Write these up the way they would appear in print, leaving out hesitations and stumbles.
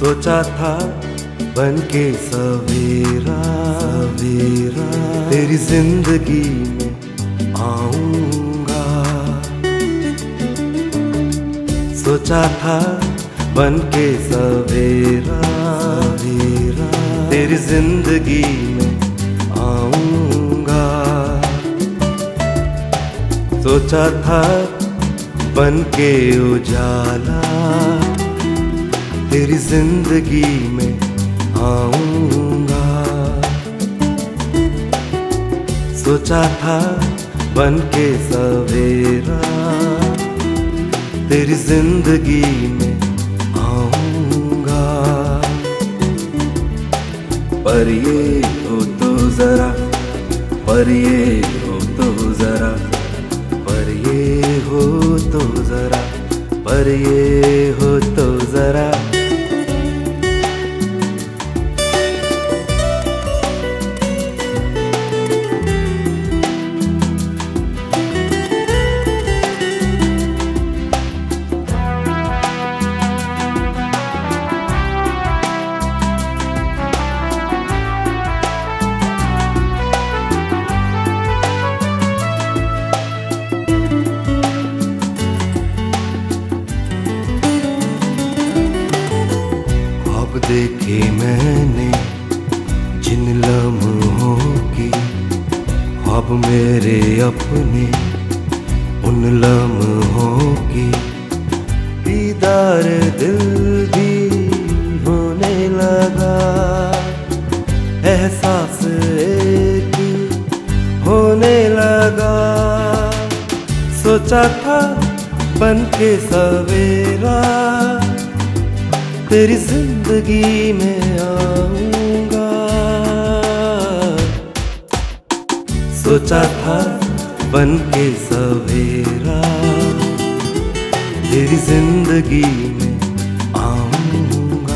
सोचा था बन के सवेरा सवेरा तेरी जिंदगी में आऊंगा। सोचा था बन के सवेरा सवेरा तेरी जिंदगी में आऊंगा। सोचा था बन के उजाला तेरी जिंदगी में आऊंगा। सोचा था बन के सवेरा तेरी जिंदगी में आऊंगा। पर ये हो तो जरा, पर ये हो तो जरा, पर ये हो तो जरा, पर ये हो तो जरा। देखे मैंने जिन लम्हों की ख्वाब मेरे अपने, उन लम्हों की दीदार दिल भी होने लगा। एहसास एक होने लगा। सोचा था बन के सवेरा तेरी जिंदगी में आऊंगा। सोचा था बन के सवेरा तेरी जिंदगी में आऊंगा।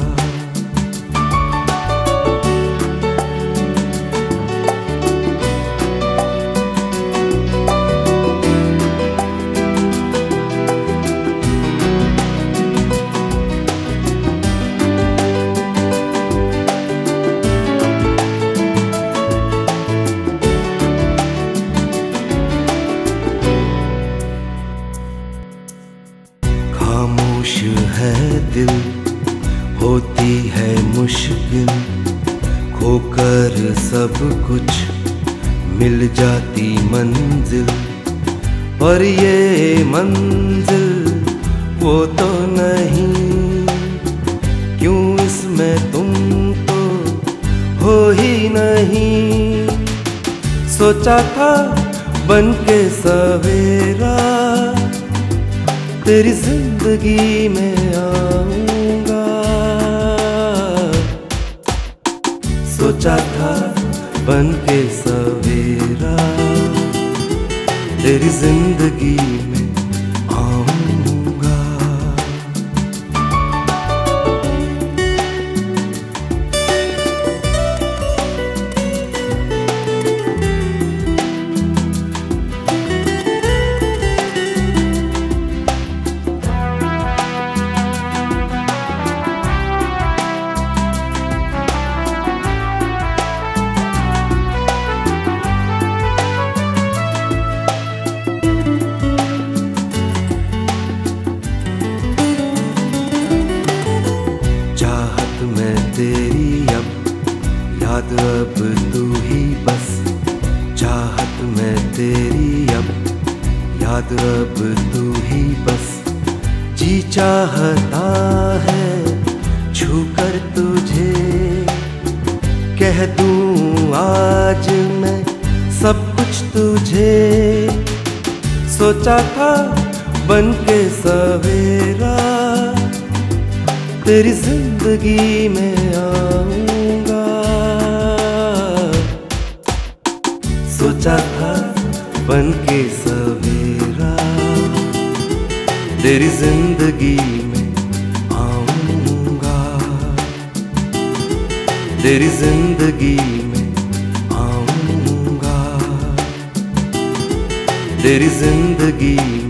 खामोश है दिल, होती है मुश्किल, खोकर सब कुछ मिल जाती मंजिल। पर ये मंजिल वो तो नहीं, क्यों इसमें तुम तो हो ही नहीं। सोचा था बन के सवेरा तेरी जिंदगी में आऊंगा। सोचा था बन के सवेरा तेरी जिंदगी में आऊंगा। चाहत मैं तेरी अब, याद अब तू ही बस। चाहत मैं तेरी अब, याद अब तू ही बस। जी चाहता है छू कर तुझे, कह दूं आज मैं सब कुछ तुझे। सोचा था बन के सवेरा तेरी जिंदगी में आऊंगा। सोचा था बन के सवेरा तेरी जिंदगी में आऊंगा। तेरी जिंदगी में आऊंगा। तेरी जिंदगी